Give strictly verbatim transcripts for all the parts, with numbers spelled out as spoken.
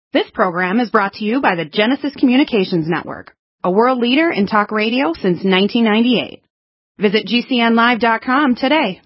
This program is brought to you by the Genesis Communications Network, a world leader in talk radio since nineteen ninety-eight. Visit G C N live dot com today.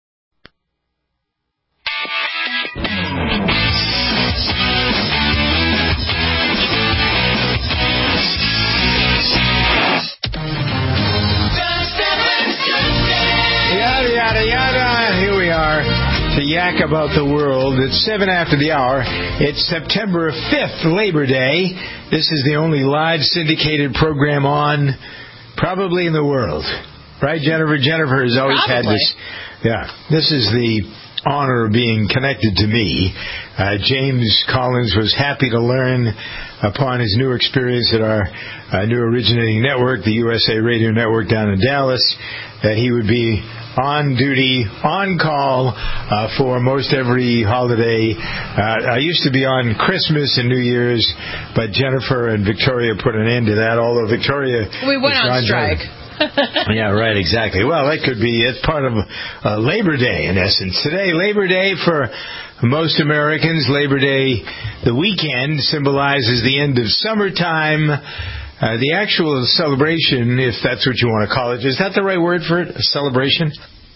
Yada, yada, yada. Here we are to yak about the world. It's seven after the hour. It's September fifth, Labor Day. This is the only live syndicated program on probably in the world. Right, Jennifer? Jennifer has always probably. had this. Yeah, this is the honor of being connected to me. Uh, James Collins was happy to learn upon his new experience at our uh, new originating network, the U S A Radio Network down in Dallas, that he would be on duty, on call uh, for most every holiday. Uh, I used to be on Christmas and New Year's, but Jennifer and Victoria put an end to that, although Victoria... We went on strike. Yeah, right, exactly. Well, that could be, it's part of uh, Labor Day, in essence. Today, Labor Day for most Americans, Labor Day, the weekend, symbolizes the end of summertime. Uh, the actual celebration, if that's what you want to call it, is that the right word for it, a celebration?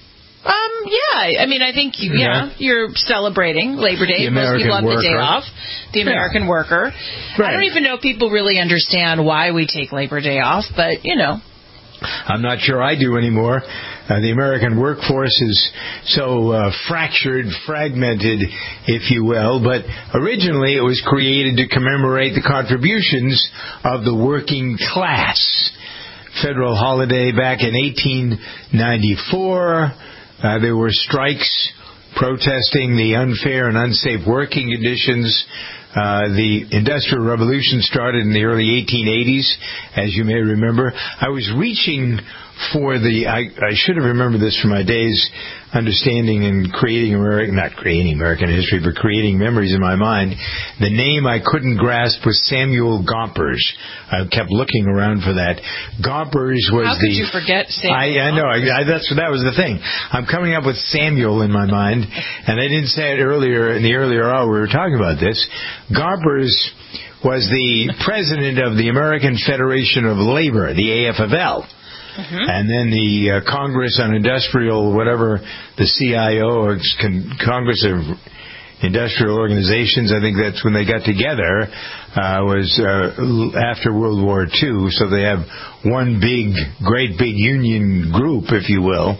Um, yeah. I mean, I think, you, yeah, yeah, you're celebrating Labor Day. Most people have worker. the day off. The American yeah. worker. Right. I don't even know if people really understand why we take Labor Day off, but, you know. I'm not sure I do anymore. Uh, the American workforce is so uh, fractured, fragmented, if you will, but originally it was created to commemorate the contributions of the working class. Federal holiday back in eighteen ninety-four. Uh, there were strikes protesting the unfair and unsafe working conditions. Uh, the Industrial Revolution started in the early eighteen eighties, as you may remember. I was reaching for the, I, I should have remembered this from my days understanding and creating American, not creating American history, but creating memories in my mind. The name I couldn't grasp was Samuel Gompers. I kept looking around for that. Gompers was How the... could you forget Samuel I, I know, I, I, that's, that was the thing. I'm coming up with Samuel in my mind, and I didn't say it earlier, in the earlier hour we were talking about this. Gompers was the president of the American Federation of Labor, the A F L L. Mm-hmm. And then the uh, Congress on Industrial, whatever, the C I O, or Con- Congress of Industrial Organizations, I think that's when they got together, uh, was uh, after World War Two. So they have one big, great big union group, if you will.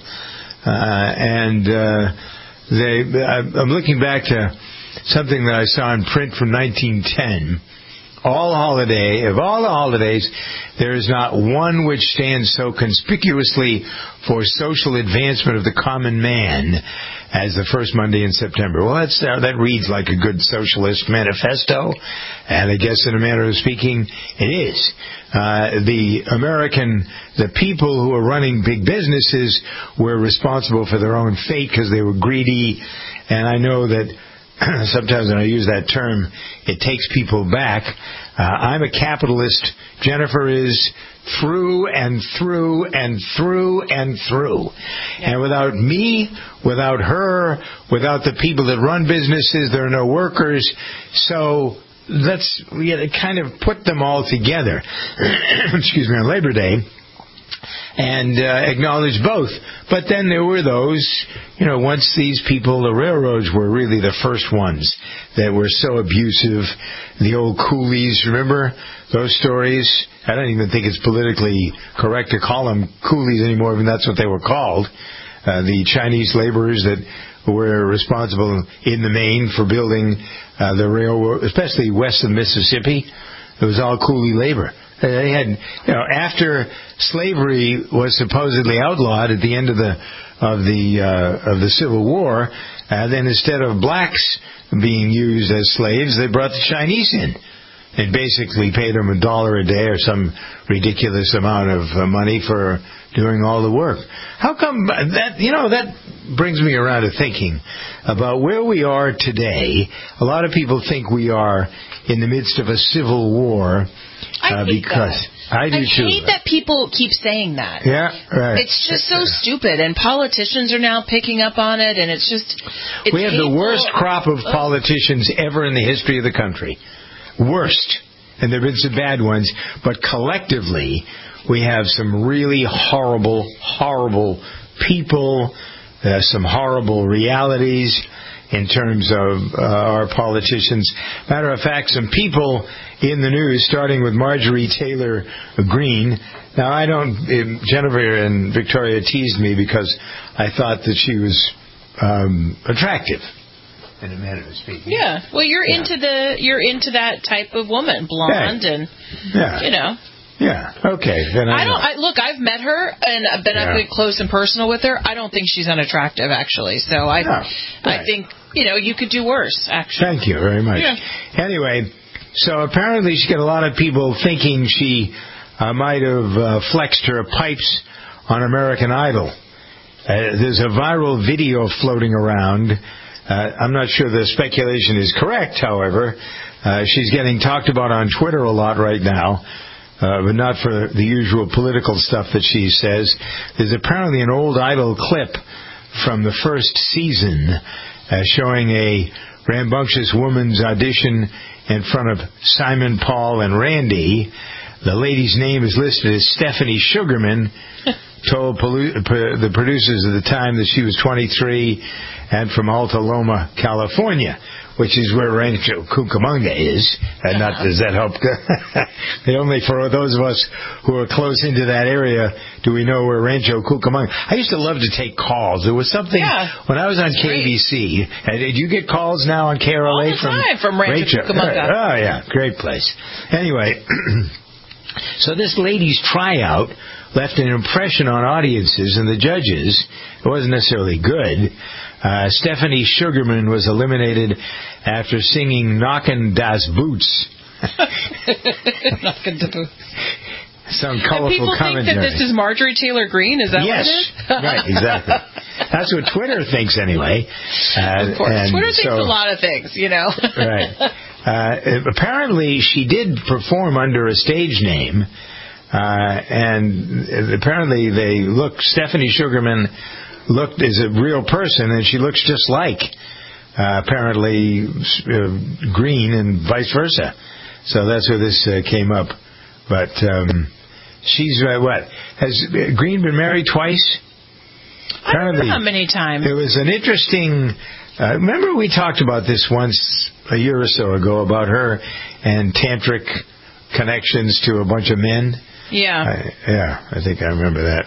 Uh, and uh, they, I'm looking back to something that I saw in print from nineteen ten. All holiday, of all the holidays, there is not one which stands so conspicuously for social advancement of the common man as the first Monday in September. Well, that's, uh, that reads like a good socialist manifesto, and I guess in a manner of speaking, it is. Uh, the American, the people who are running big businesses were responsible for their own fate because they were greedy, and I know that sometimes when I use that term, it takes people back. Uh, I'm a capitalist. Jennifer is through and through and through and through. Yeah. And without me, without her, without the people that run businesses, there are no workers. So let's we had to kind of put them all together. Excuse me, on Labor Day. And uh, acknowledge both. But then there were those, you know, once these people, the railroads were really the first ones that were so abusive. The old coolies, remember those stories? I don't even think it's politically correct to call them coolies anymore, even that's what they were called. Uh, the Chinese laborers that were responsible in the main for building uh, the railroad, especially west of Mississippi. It was all coolie labor. They had, you know, after slavery was supposedly outlawed at the end of the of the uh, of the Civil War, uh, then instead of blacks being used as slaves, they brought the Chinese in and basically paid them a dollar a day or some ridiculous amount of uh, money for doing all the work. How come that? You know, that brings me around to thinking about where we are today. A lot of people think we are in the midst of a civil war. I uh, hate because that. I do I too. hate that people keep saying that. Yeah, right. It's just so stupid, and politicians are now picking up on it, and it's just... It's we have hateful. the worst crop of politicians ever in the history of the country. worst, and there have been some bad ones, but collectively, we have some really horrible, horrible people, uh, some horrible realities in terms of uh, our politicians. Matter of fact, some people in the news, starting with Marjorie Taylor Greene. Now, I don't, Jennifer and Victoria teased me because I thought that she was um, attractive, in a manner of speaking. Yeah, well, you're yeah. into the you're into that type of woman, blonde, yeah. and yeah. you know. Yeah. Okay. Then I, I don't. I, look, I've met her and I've been yeah. up close and personal with her. I don't think she's unattractive, actually. So I, no. right. I think you know you could do worse. Actually. Thank you very much. Yeah. Anyway, so apparently she got a lot of people thinking she uh, might have uh, flexed her pipes on American Idol. Uh, there's a viral video floating around. Uh, I'm not sure the speculation is correct, however. Uh, she's getting talked about on Twitter a lot right now. Uh, but not for the usual political stuff that she says. There's apparently an old Idol clip from the first season uh, showing a rambunctious woman's audition in front of Simon, Paul, and Randy. The lady's name is listed as Stephanie Sugarman, told polu- the producers at the time that she was twenty-three and from Alta Loma, California, which is where Rancho Cucamonga is. And not does that help? Only for those of us who are close into that area do we know where Rancho Cucamonga. I used to love to take calls. There was something yeah, when I was on K B C. Uh, did you get calls now on K R L A All the from time from Rancho Cucamonga? Oh yeah, great place. Anyway, so this lady's tryout left an impression on audiences and the judges. It wasn't necessarily good. Uh, Stephanie Sugarman was eliminated after singing Knockin' Das Boots. Knockin' Da Boots. Some colorful commentary. People commentary. think that this is Marjorie Taylor Greene? Is that yes. what it is? Right, exactly. That's what Twitter thinks anyway. Uh, of course. and Twitter thinks so, a lot of things, you know. Right. Uh, apparently, she did perform under a stage name. Uh, and apparently they look, Stephanie Sugarman looked as a real person, and she looks just like uh, apparently uh, Greene and vice versa. So that's where this uh, came up. But um, she's uh, what has Greene been married twice? Apparently, I don't know how many times. It was an interesting. Uh, remember we talked about this once a year or so ago about her and tantric connections to a bunch of men. Yeah. I, yeah, I think I remember that.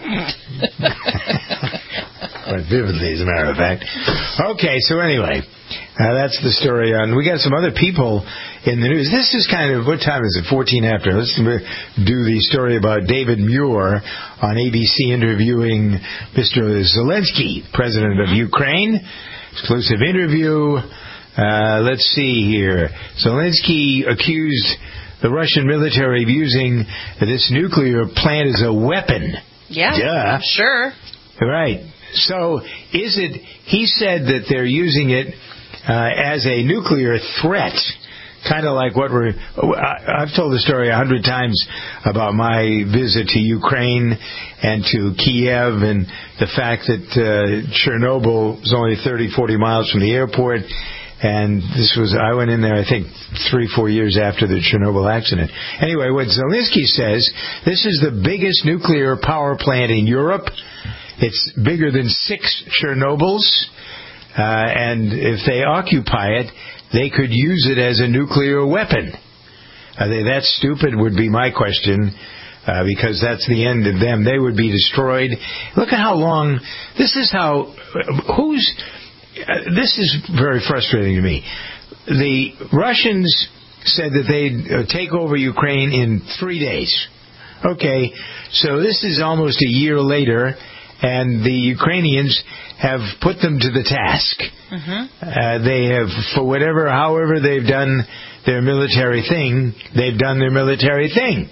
Quite vividly, as a matter of fact. Okay, so anyway, uh, that's the story. On we got some other people in the news. This is kind of, what time is it? fourteen after. Let's do the story about David Muir on A B C interviewing Mister Zelensky, president of Ukraine. Exclusive interview. Uh, let's see here. Zelensky accused the Russian military of using this nuclear plant as a weapon. Yeah, Duh. Sure. Right. So is it, he said that they're using it uh, as a nuclear threat, kind of like what we're, I've told the story a hundred times about my visit to Ukraine and to Kiev and the fact that uh, Chernobyl is only thirty, forty miles from the airport. And this was, I went in there, I think, three, four years after the Chernobyl accident. Anyway, what Zelensky says, this is the biggest nuclear power plant in Europe. It's bigger than six Chernobyls. Uh, and if they occupy it, they could use it as a nuclear weapon. Are they that stupid, would be my question. Uh, because that's the end of them. They would be destroyed. Look at how long, this is how, who's, Uh, this is very frustrating to me. The Russians said that they'd uh, take over Ukraine in three days. Okay, so this is almost a year later, and the Ukrainians have put them to the task. Mm-hmm. Uh, they have, for whatever, however they've done their military thing, they've done their military thing.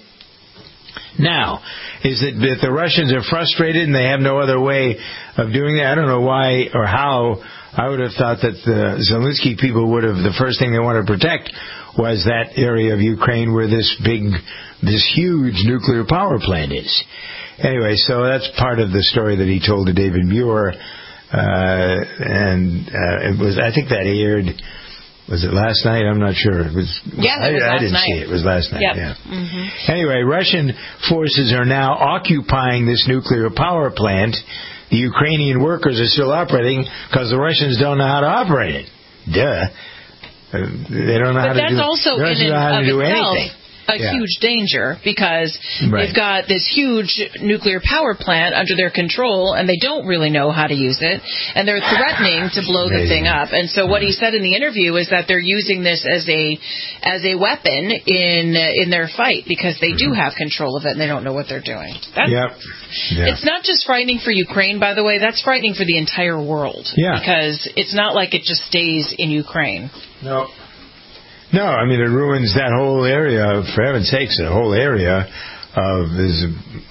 Now, is it that the Russians are frustrated and they have no other way of doing that? I don't know why or how. I would have thought that the Zelensky people would have, the first thing they wanted to protect was that area of Ukraine where this big, this huge nuclear power plant is. Anyway, so that's part of the story that he told to David Muir. Uh, and uh, it was, I think that aired Was it last night? I'm not sure. It was. Yeah, it was I, last I didn't night. see it. It was last night. Yep. Yeah. Mm-hmm. Anyway, Russian forces are now occupying this nuclear power plant. The Ukrainian workers are still operating because the Russians don't know how to operate it. Duh. Uh, they don't know but how to do. But that's also they don't in know how and to of do itself anything. a Yeah. huge danger because right. they've got this huge nuclear power plant under their control and they don't really know how to use it and they're threatening to blow the thing up. And so what he said in the interview is that they're using this as a as a weapon in in their fight because they do have control of it and they don't know what they're doing. That's, yep. Yeah. It's not just frightening for Ukraine, by the way. That's frightening for the entire world. Yeah. Because it's not like it just stays in Ukraine. No. No, I mean, it ruins that whole area, for heaven's sakes, the whole area of, is,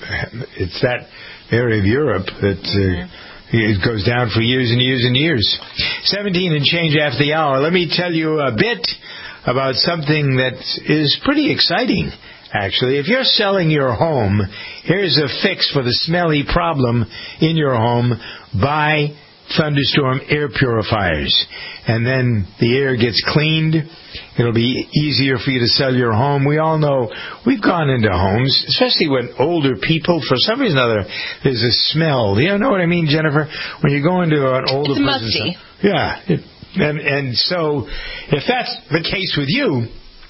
it's that area of Europe that uh, it goes down for years and years and years. seventeen and change after the hour. Let me tell you a bit about something that is pretty exciting, actually. If you're selling your home, here's a fix for the smelly problem in your home. Buy thunderstorm air purifiers, and then the air gets cleaned. It'll be easier for you to sell your home. We all know, we've gone into homes, especially when older people, for some reason or other, there's a smell. You know what I mean, Jennifer? When you go into an older it's person's musty. house. Yeah. It, and, and so, if that's the case with you,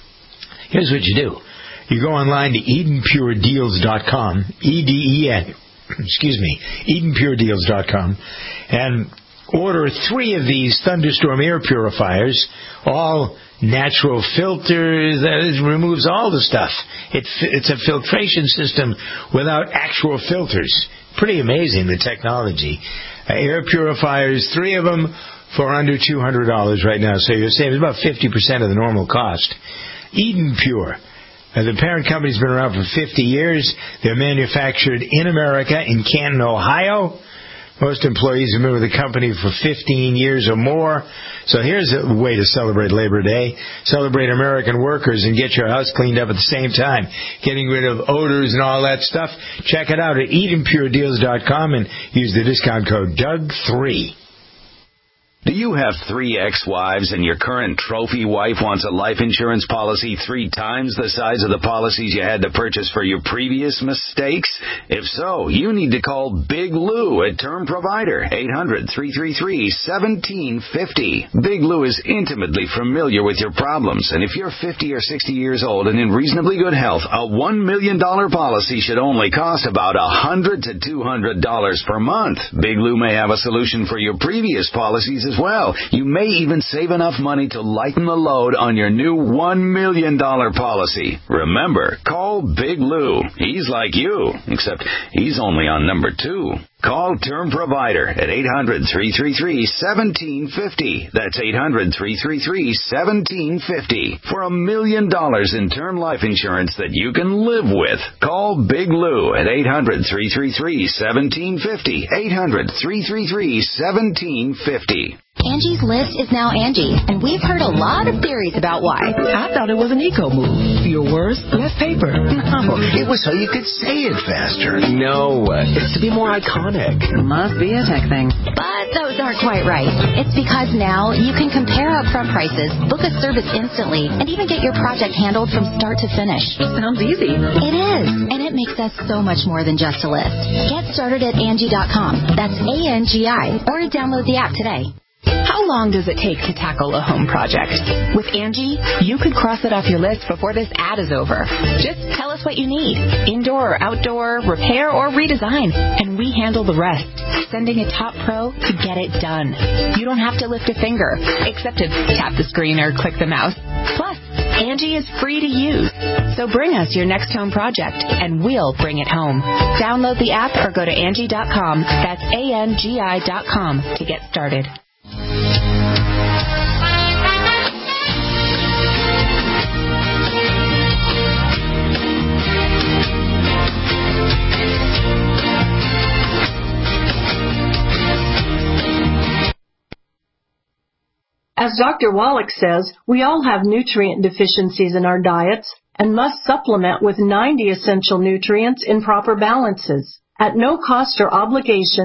here's what you do. You go online to Eden Pure Deals dot com, E D E N, excuse me, Eden Pure Deals dot com, and order three of these thunderstorm air purifiers, all natural filters, that removes all the stuff. It, it's a filtration system without actual filters. Pretty amazing, the technology. Uh, air purifiers, three of them for under two hundred dollars right now. So you're saving about fifty percent of the normal cost. Eden Pure. Uh, the parent company's been around for fifty years. They're manufactured in America, in Canton, Ohio. Most employees have been with the company for fifteen years or more. So here's a way to celebrate Labor Day. Celebrate American workers and get your house cleaned up at the same time. Getting rid of odors and all that stuff. Check it out at Eden Pure Deals dot com and use the discount code Doug three. Do you have three ex-wives and your current trophy wife wants a life insurance policy three times the size of the policies you had to purchase for your previous mistakes? If so, you need to call Big Lou at Term Provider, eight hundred, three three three, one seven five zero. Big Lou is intimately familiar with your problems, and if you're fifty or sixty years old and in reasonably good health, a one million dollars policy should only cost about one hundred to two hundred dollars per month. Big Lou may have a solution for your previous policies as well. You may even save enough money to lighten the load on your new one million dollars policy. Remember, call Big Lou. He's like you, except he's only on number two. Call Term Provider at eight hundred, three three three, one seven five zero. That's eight hundred, three three three, one seven five zero. For a million dollars in term life insurance that you can live with. Call Big Lou at eight hundred, three three three, one seven five zero. eight hundred, three three three, one seven five zero. Angie's List is now Angie, and we've heard a lot of theories about why. I thought it was an eco move. Fewer words, less paper. No, it was so you could say it faster. No, it's to be more iconic. Must be a tech thing. But those aren't quite right. It's because now you can compare upfront prices, book a service instantly, and even get your project handled from start to finish. Sounds easy. It is, and it makes us so much more than just a list. Get started at Angie dot com. That's A N G I, or download the app today. How long does it take to tackle a home project? With Angie, you could cross it off your list before this ad is over. Just tell us what you need. Indoor or outdoor, repair or redesign. And we handle the rest, sending a top pro to get it done. You don't have to lift a finger, except to tap the screen or click the mouse. Plus, Angie is free to use. So bring us your next home project, and we'll bring it home. Download the app or go to Angie dot com. That's A N G I dot com to get started. As Doctor Wallach says, we all have nutrient deficiencies in our diets and must supplement with ninety essential nutrients in proper balances. At no cost or obligation,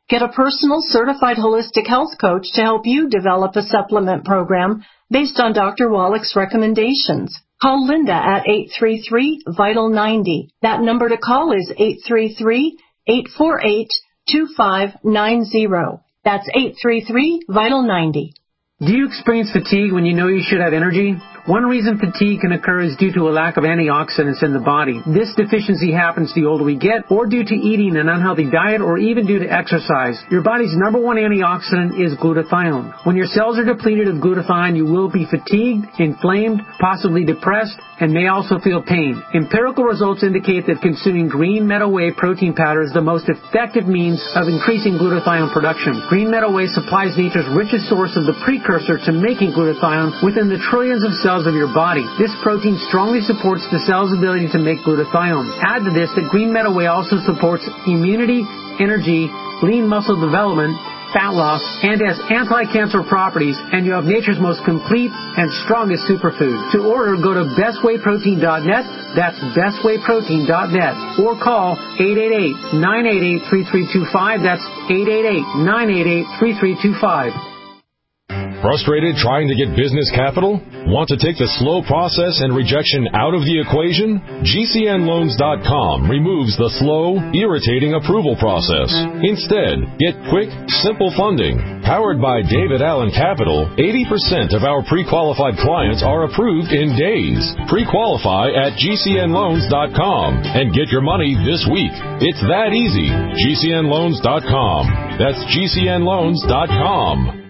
Get a personal certified holistic health coach to help you develop a supplement program based on Doctor Wallach's recommendations. Call Linda at eight three three, vital ninety. That number to call is eight three three, eight four eight, two five nine zero. That's eight three three, vital ninety. Do you experience fatigue when you know you should have energy? One reason fatigue can occur is due to a lack of antioxidants in the body. This deficiency happens the older we get, or due to eating an unhealthy diet, or even due to exercise. Your body's number one antioxidant is glutathione. When your cells are depleted of glutathione, you will be fatigued, inflamed, possibly depressed, and may also feel pain. Empirical results indicate that consuming green meadow whey protein powder is the most effective means of increasing glutathione production. Green meadow whey supplies nature's richest source of the precursor to making glutathione within the trillions of cells of your body. This protein strongly supports the cell's ability to make glutathione. Add to this that green meadow whey also supports immunity, energy, lean muscle development, fat loss, and has anti-cancer properties, and you have nature's most complete and strongest superfood. To order, go to best whey protein dot net, that's best whey protein dot net, or call eight eight eight, nine eight eight, three three two five, that's eight eight eight, nine eight eight, three three two five. Frustrated trying to get business capital? Want to take the slow process and rejection out of the equation? G C N loans dot com removes the slow, irritating approval process. Instead, get quick, simple funding. Powered by David Allen Capital, eighty percent of our pre-qualified clients are approved in days. Pre-qualify at G C N loans dot com and get your money this week. It's that easy. G C N loans dot com. That's G C N loans dot com.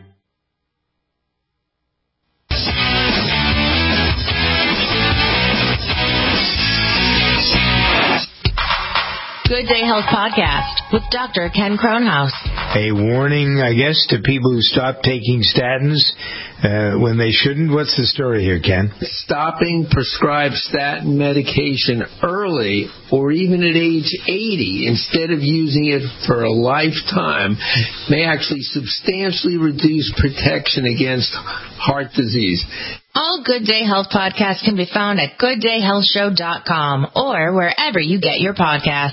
Good Day Health Podcast with Doctor Ken Kronhaus. A warning, I guess, to people who stop taking statins uh, when they shouldn't. What's the story here, Ken? Stopping prescribed statin medication early or even at age eighty instead of using it for a lifetime may actually substantially reduce protection against heart disease. All Good Day Health podcasts can be found at good day health show dot com or wherever you get your podcasts.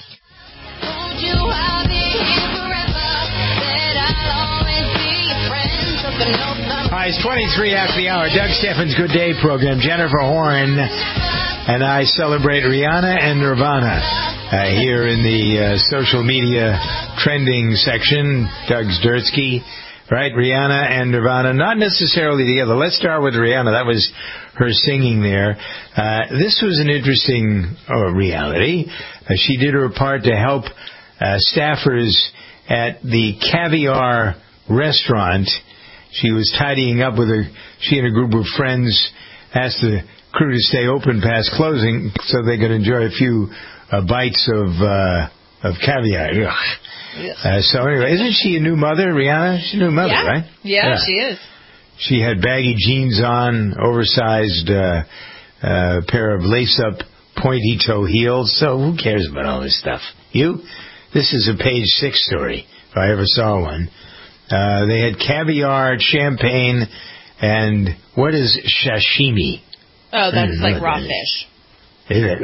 Hi, it's twenty-three after the hour. Doug Steffens' Good Day program. Jennifer Horn and I celebrate Rihanna and Nirvana uh, here in the uh, social media trending section. Doug Zdursky, right? Rihanna and Nirvana, not necessarily together. Let's start with Rihanna. That was her singing there. Uh, this was an interesting uh, reality. Uh, she did her part to help uh, staffers at the Caviar restaurant. She was tidying up with her. She and a group of friends asked the crew to stay open past closing so they could enjoy a few uh, bites of uh, of caviar. Yes. Uh, so anyway, isn't she a new mother, Rihanna? She's a new mother, yeah. right? Yeah, yeah, she is. She had baggy jeans on, oversized uh, uh, pair of lace-up pointy toe heels. So who cares about all this stuff? You? This is a page six story, if I ever saw one. Uh, they had caviar, champagne, and what is sashimi? Oh, that's like raw fish. Is it?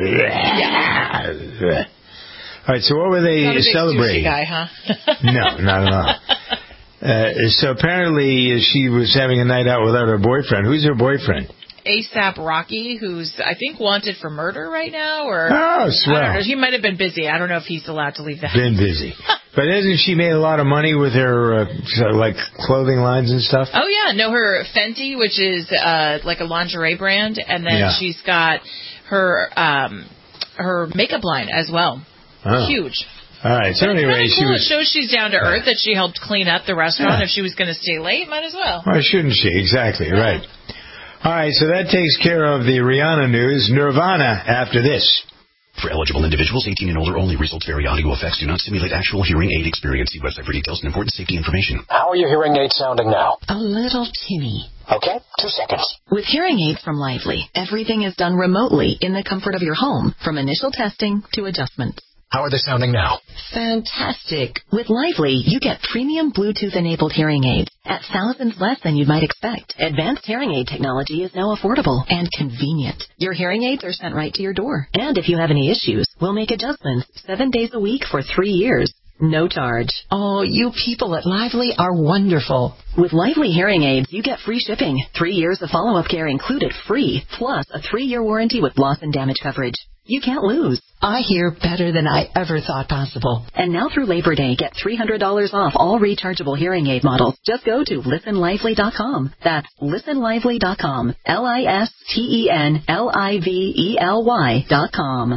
Yeah. All right, so what were they not a big celebrating? Sushi guy, huh? No, not at all. Uh, so apparently she was having a night out without her boyfriend. Who's her boyfriend? ASAP Rocky, who's, I think, wanted for murder right now. Or Oh, swell. I don't know. He might have been busy. I don't know if he's allowed to leave the house. Been busy. But hasn't she made a lot of money with her, uh, sort of like, clothing lines and stuff? Oh, yeah. No, her Fenty, which is uh, like a lingerie brand. And then Yeah. she's got her um, her makeup line as well. Oh. Huge. All right. So But it's anyway, kinda she cool. was... It shows she's down to earth, that she helped clean up the restaurant. Yeah. If she was going to stay late, might as well. Why shouldn't she? Exactly, yeah. Right. All right, so that takes care of the Rihanna news. Nirvana after this. For eligible individuals, eighteen and older only. Results vary. Audio effects do not simulate actual hearing aid experience. See website for details and important safety information. How are your hearing aids sounding now? A little tinny. Okay, two seconds. With hearing aids from Lively, everything is done remotely in the comfort of your home, from initial testing to adjustments. How are they sounding now? Fantastic. With Lively, you get premium Bluetooth-enabled hearing aids at thousands less than you might expect. Advanced hearing aid technology is now affordable and convenient. Your hearing aids are sent right to your door. And if you have any issues, we'll make adjustments seven days a week for three years. no charge. Oh, you people at Lively are wonderful. With Lively hearing aids, you get free shipping, three years of follow-up care included free, plus a three-year warranty with loss and damage coverage. You can't lose. I hear better than I ever thought possible. And now through Labor Day, get three hundred dollars off all rechargeable hearing aid models. Just go to listen lively dot com. That's listen lively dot com. L I S T E N L I V E L Y dot com.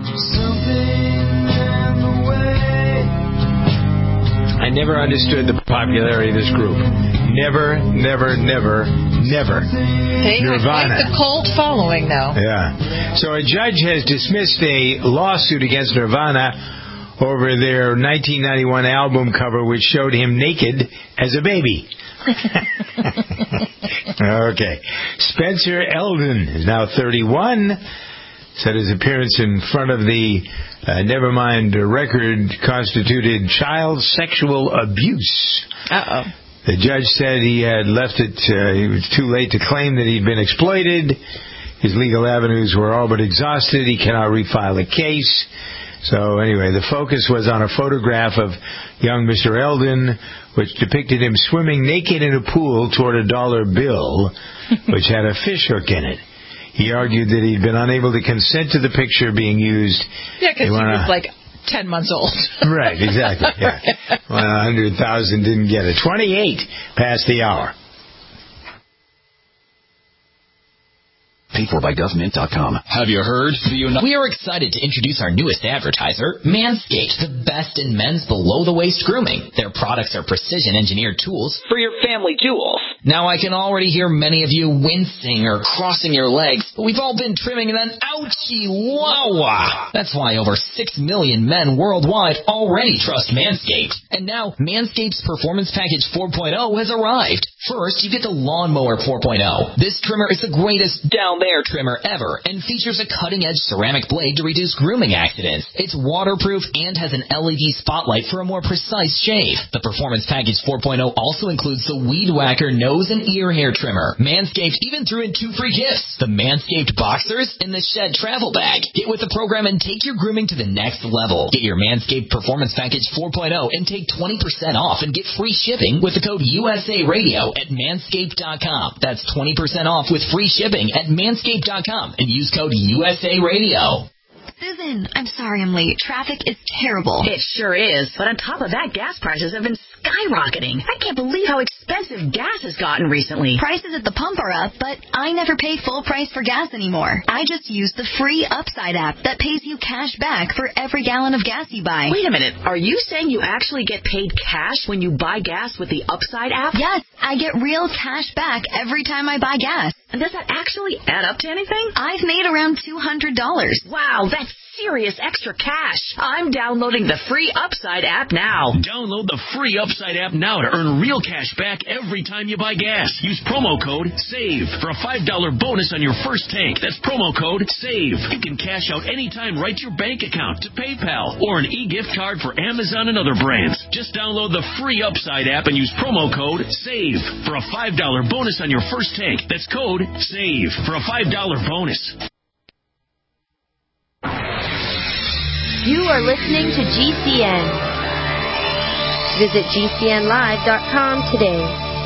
I never understood the popularity of this group. Never, never, never, never. They have quite Nirvana. the cult following, though. Yeah. So a judge has dismissed a lawsuit against Nirvana over their nineteen ninety-one album cover, which showed him naked as a baby. Okay. Spencer Eldon is now thirty-one. Said his appearance in front of the uh, Nevermind record constituted child sexual abuse. Uh-oh. The judge said he had left it, uh, it was too late to claim that he'd been exploited. His legal avenues were all but exhausted. He cannot refile a case. So anyway, the focus was on a photograph of young Mister Eldon, which depicted him swimming naked in a pool toward a dollar bill, which had a fish hook in it. He argued that he'd been unable to consent to the picture being used. Yeah, because he wanna... was like ten months old. Right, exactly. Yeah. Well, one hundred thousand didn't get it. twenty-eight past the hour. Paid for by government dot com. Have you heard? Do you know? We are excited to introduce our newest advertiser, Manscaped, the best in men's below-the-waist grooming. Their products are precision-engineered tools for your family jewels. Now, I can already hear many of you wincing or crossing your legs, but we've all been trimming and then ouchie, wah-wah. That's why over six million men worldwide already trust Manscaped. And now, Manscaped's Performance Package four point oh has arrived. First, you get the Lawnmower four point oh. This trimmer is the greatest down there trimmer ever and features a cutting-edge ceramic blade to reduce grooming accidents. It's waterproof and has an L E D spotlight for a more precise shave. The Performance Package four point oh also includes the Weed Whacker nose and ear hair trimmer. Manscaped even threw in two free gifts, the Manscaped Boxers and the Shed Travel Bag. Get with the program and take your grooming to the next level. Get your Manscaped Performance Package four point oh and take twenty percent off and get free shipping with the code U S A Radio at manscaped dot com. That's twenty percent off with free shipping at manscaped dot com and use code U S A Radio. Susan, I'm sorry I'm late. Traffic is terrible. It sure is. But on top of that, gas prices have been skyrocketing. I can't believe how expensive gas has gotten recently. Prices at the pump are up, but I never pay full price for gas anymore. I just use the free Upside app that pays you cash back for every gallon of gas you buy. Wait a minute. Are you saying you actually get paid cash when you buy gas with the Upside app? Yes, I get real cash back every time I buy gas. And does that actually add up to anything? I've made around two hundred dollars. Wow, that's serious extra cash. I'm downloading the free Upside app now. Download the free Upside app now to earn real cash back every time you buy gas. Use promo code SAVE for a five dollars bonus on your first tank. That's promo code SAVE. You can cash out anytime right to your bank account, to PayPal, or an e-gift card for Amazon and other brands. Just download the free Upside app and use promo code SAVE for a five dollars bonus on your first tank. That's code SAVE for a five dollars bonus. You are listening to G C N. Visit G C N live dot com today.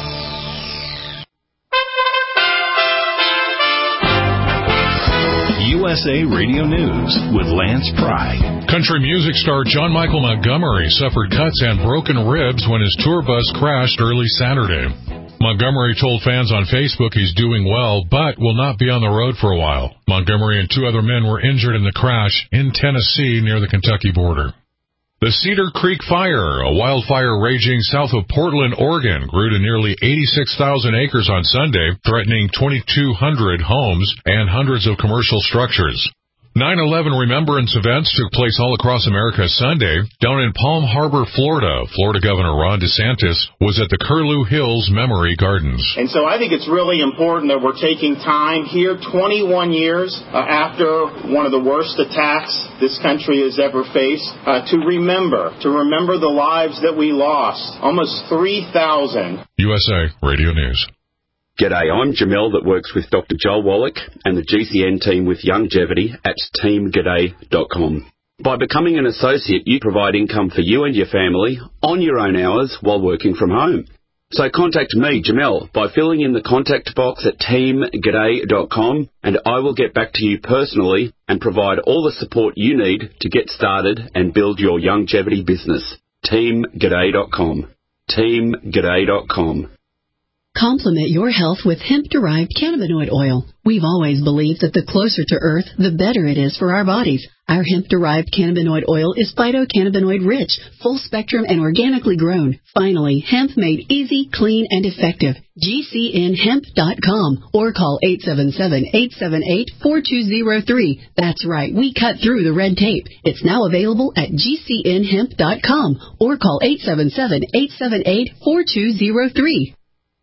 U S A Radio News with Lance Pry. Country music star John Michael Montgomery suffered cuts and broken ribs when his tour bus crashed early Saturday. Montgomery told fans on Facebook he's doing well, but will not be on the road for a while. Montgomery and two other men were injured in the crash in Tennessee near the Kentucky border. The Cedar Creek Fire, a wildfire raging south of Portland, Oregon, grew to nearly eighty-six thousand acres on Sunday, threatening twenty-two hundred homes and hundreds of commercial structures. nine eleven remembrance events took place all across America Sunday. Down in Palm Harbor, Florida, Florida Governor Ron DeSantis was at the Curlew Hills Memory Gardens. And so I think it's really important that we're taking time here, twenty-one years uh, after one of the worst attacks this country has ever faced, uh, to remember, to remember the lives that we lost, almost three thousand. U S A Radio News. G'day, I'm Jamel that works with Doctor Joel Wallach and the G C N team with Longevity at team g'day dot com. By becoming an associate, you provide income for you and your family on your own hours while working from home. So contact me, Jamel, by filling in the contact box at team g'day dot com, and I will get back to you personally and provide all the support you need to get started and build your longevity business. team g'day dot com. team g'day dot com. Complement your health with hemp-derived cannabinoid oil. We've always believed that the closer to Earth, the better it is for our bodies. Our hemp-derived cannabinoid oil is phytocannabinoid-rich, full-spectrum, and organically grown. Finally, hemp made easy, clean, and effective. G C N hemp dot com or call eight seven seven, eight seven eight, four two zero three. That's right, we cut through the red tape. It's now available at G C N hemp dot com or call eight seven seven, eight seven eight, four two zero three.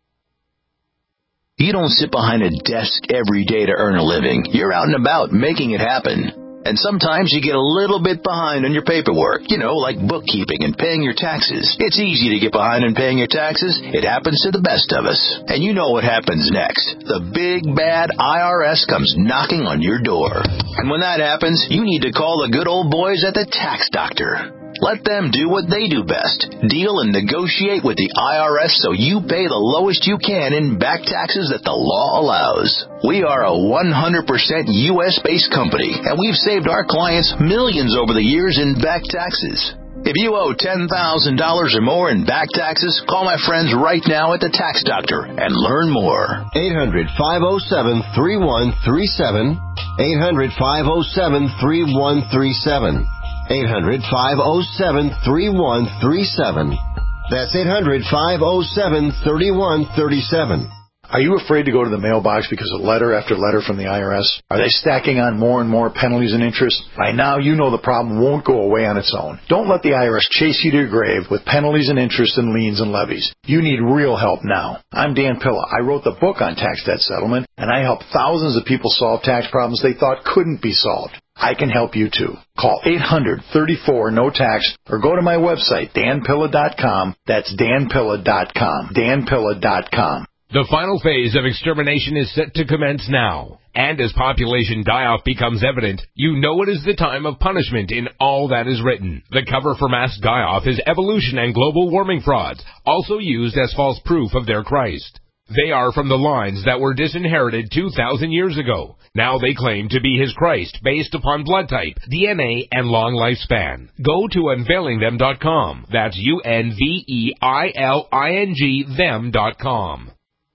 You don't sit behind a desk every day to earn a living. You're out and about making it happen. And sometimes you get a little bit behind on your paperwork, you know, like bookkeeping and paying your taxes. It's easy to get behind on paying your taxes. It happens to the best of us. And you know what happens next. The big, bad I R S comes knocking on your door. And when that happens, you need to call the good old boys at the Tax Doctor. Let them do what they do best. Deal and negotiate with the I R S so you pay the lowest you can in back taxes that the law allows. We are a one hundred percent U S-based company, and we've saved our clients millions over the years in back taxes. If you owe ten thousand dollars or more in back taxes, call my friends right now at the Tax Doctor and learn more. eight hundred, five oh seven, three one three seven. eight hundred, five oh seven, three one three seven. eight hundred, five oh seven, three one three seven. That's eight hundred, five oh seven, three one three seven. Are you afraid to go to the mailbox because of letter after letter from the I R S? Are they stacking on more and more penalties and interest? By now, you know the problem won't go away on its own. Don't let the I R S chase you to your grave with penalties and interest and liens and levies. You need real help now. I'm Dan Pilla. I wrote the book on tax debt settlement, and I help thousands of people solve tax problems they thought couldn't be solved. I can help you too. Call eight hundred, thirty-four, no tax or go to my website, dan pilla dot com. That's dan pilla dot com. dan pilla dot com. The final phase of extermination is set to commence now. And as population die-off becomes evident, you know it is the time of punishment in all that is written. The cover for mass die-off is evolution and global warming frauds, also used as false proof of their Christ. They are from the lines that were disinherited two thousand years ago. Now they claim to be his Christ based upon blood type, D N A, and long lifespan. Go to unveiling them dot com. That's U N V E I L I N G them dot com.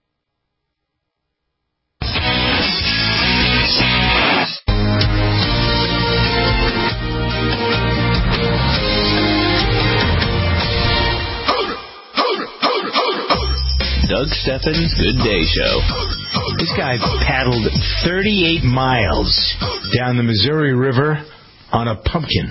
Doug Steffens' Good Day Show. This guy paddled thirty-eight miles down the Missouri River on a pumpkin.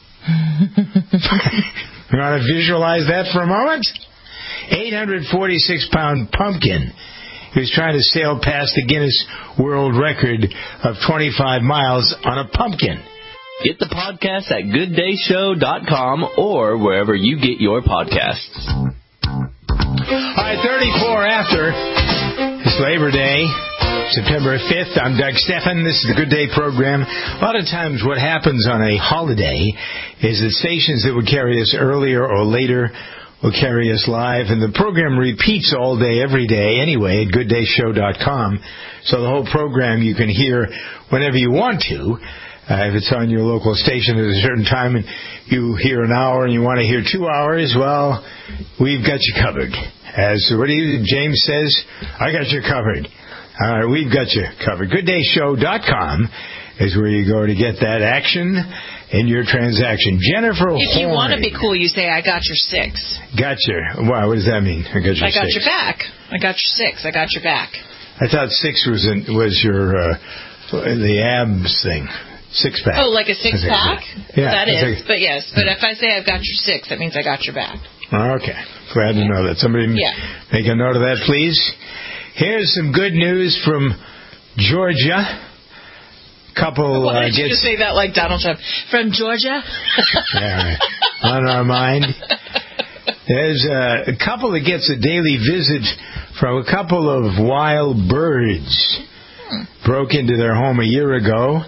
You want to visualize that for a moment? eight hundred forty-six pound pumpkin. He was trying to sail past the Guinness World Record of twenty-five miles on a pumpkin. Get the podcast at good day show dot com or wherever you get your podcasts. All right, thirty-four after. It's Labor Day, September fifth. I'm Doug Steffen. This is the Good Day program. A lot of times what happens on a holiday is that stations that would carry us earlier or later will carry us live, and the program repeats all day, every day anyway at good day show dot com. So the whole program you can hear whenever you want to. Uh, if it's on your local station at a certain time and you hear an hour and you want to hear two hours, well, we've got you covered. As what do you, James says, I got you covered. All right, we've got you covered. good day show dot com is where you go to get that action in your transaction. Jennifer If you Horn. want to be cool, you say, I got your six. Got your, wow, what does that mean? I got your I got six. your back. I got your six. I got your back. I thought six was in, was your, uh, the abs thing. Six pack. Oh, like a six pack? Yeah. That is. Like, but yes, but if I say I've got your six, that means I got your back. okay. Glad to know that. Somebody yeah. make a note of that, please. Here's some good news from Georgia. Couple Why uh, did you gets just say that like Donald Trump? From Georgia? yeah, on our mind. There's uh, a couple that gets a daily visit from a couple of wild birds. Broke into their home a year ago.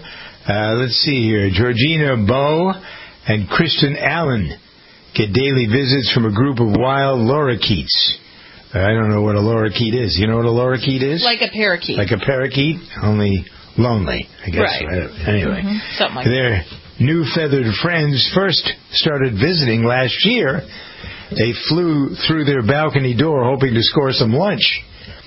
Uh, let's see here. Georgina Bowe and Kristen Allen get daily visits from a group of wild lorikeets. I don't know what a lorikeet is. You know what a lorikeet is? Like a parakeet. Like a parakeet, only lonely, I guess. Right. Right? Anyway. Mm-hmm. Something like Their that. new feathered friends first started visiting last year. They flew through their balcony door hoping to score some lunch.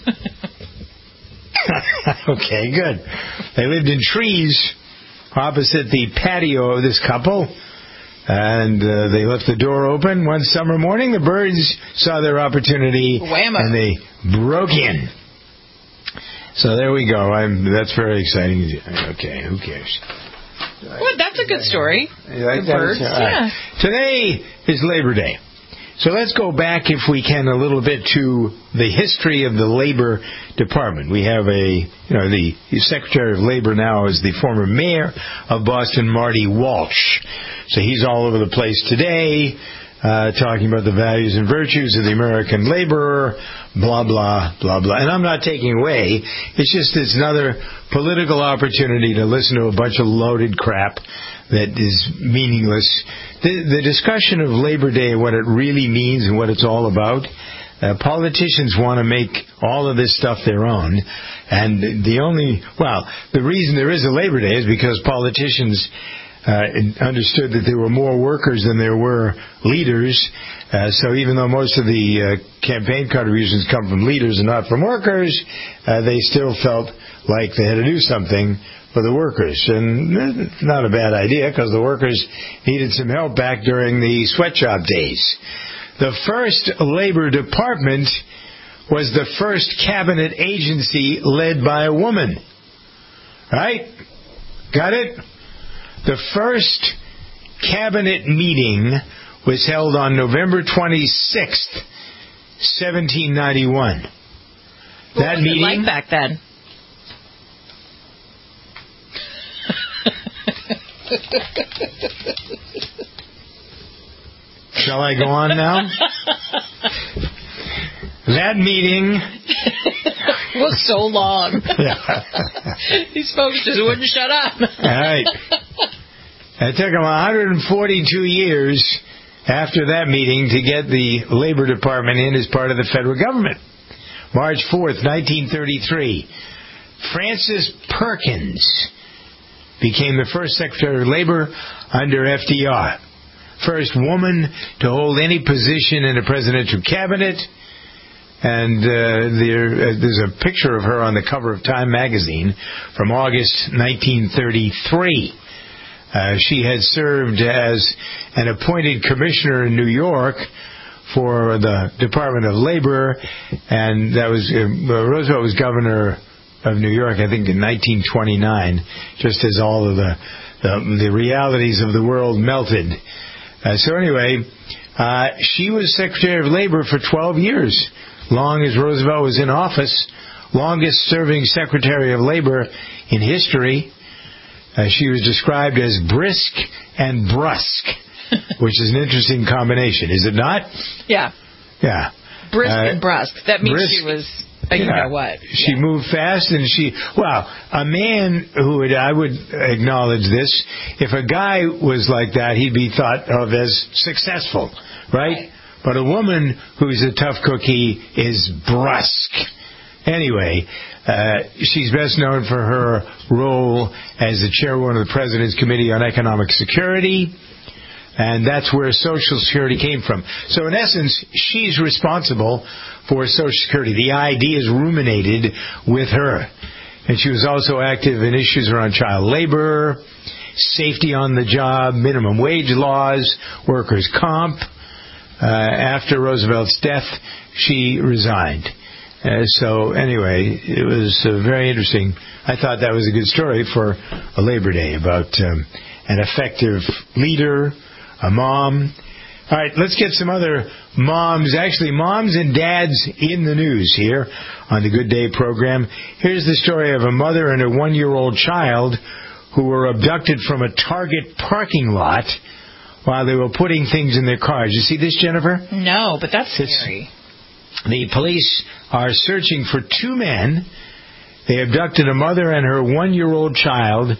Okay, good. They lived in trees opposite the patio of this couple. And uh, they left the door open. One summer morning, the birds saw their opportunity, Whammo. and they broke in. So there we go. I'm, that's very exciting. Okay, who cares? Well, that's a good story. You like the that? birds, All right. yeah. Today is Labor Day. So let's go back, if we can, a little bit to the history of the Labor Department. We have a, you know, the Secretary of Labor now is the former mayor of Boston, Marty Walsh. So he's all over the place today, uh, talking about the values and virtues of the American laborer, blah, blah, blah, blah. And I'm not taking away. It's just it's another political opportunity to listen to a bunch of loaded crap that is meaningless. The, the discussion of Labor Day, what it really means and what it's all about, uh, politicians want to make all of this stuff their own. And the only, well, the reason there is a Labor Day is because politicians uh, understood that there were more workers than there were leaders. Uh, so even though most of the uh, campaign contributions come from leaders and not from workers, uh, they still felt like they had to do something for the workers. And it's not a bad idea because the workers needed some help back during the sweatshop days. The first Labor Department was the first cabinet agency led by a woman. Right? Got it? The first cabinet meeting was held on November twenty-sixth, seventeen ninety-one. What that was meeting it like back then? Shall I go on now? That meeting was so long. Yeah. These folks just wouldn't shut up. All right. It took them one hundred forty-two years after that meeting to get the Labor Department in as part of the federal government. March fourth, nineteen thirty-three, Frances Perkins became the first Secretary of Labor under F D R. First woman to hold any position in a presidential cabinet. And uh, there, uh, there's a picture of her on the cover of Time magazine from August nineteen thirty-three. Uh, she had served as an appointed commissioner in New York for the Department of Labor, and that was uh, Roosevelt was governor of New York, I think, in nineteen twenty-nine, just as all of the the, the realities of the world melted. Uh, so anyway, uh, she was Secretary of Labor for twelve years, long as Roosevelt was in office, longest serving Secretary of Labor in history. Uh, she was described as brisk and brusque, which is an interesting combination, is it not? Yeah. Yeah. Brisk uh, and brusque. That means brisk, she was, uh, you yeah, know what. She yeah. moved fast, and she, well, a man who would, I would acknowledge this, if a guy was like that, he'd be thought of as successful, right? right. But a woman who's a tough cookie is brusque. Anyway, uh, she's best known for her role as the chairwoman of the President's Committee on Economic Security, and that's where Social Security came from. So in essence, she's responsible for Social Security. The ideas ruminated with her. And she was also active in issues around child labor, safety on the job, minimum wage laws, workers' comp. Uh, after Roosevelt's death, she resigned. Uh, so anyway, it was uh, very interesting. I thought that was a good story for a Labor Day about um, an effective leader, a mom. All right, let's get some other moms, actually moms and dads in the news here on the Good Day program. Here's the story of a mother and a one-year-old child who were abducted from a Target parking lot while they were putting things in their cars. You see this, Jennifer? No, but that's It's, scary. The police are searching for two men. They abducted a mother and her one-year-old child